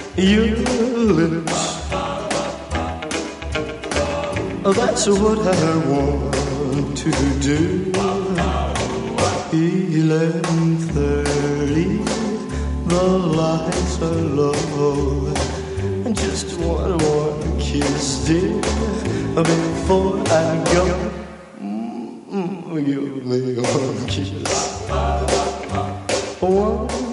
your lips. That's what I want to do. 11:30, the lights are low. Just one more kiss, dear, before I go. Give me one kiss. One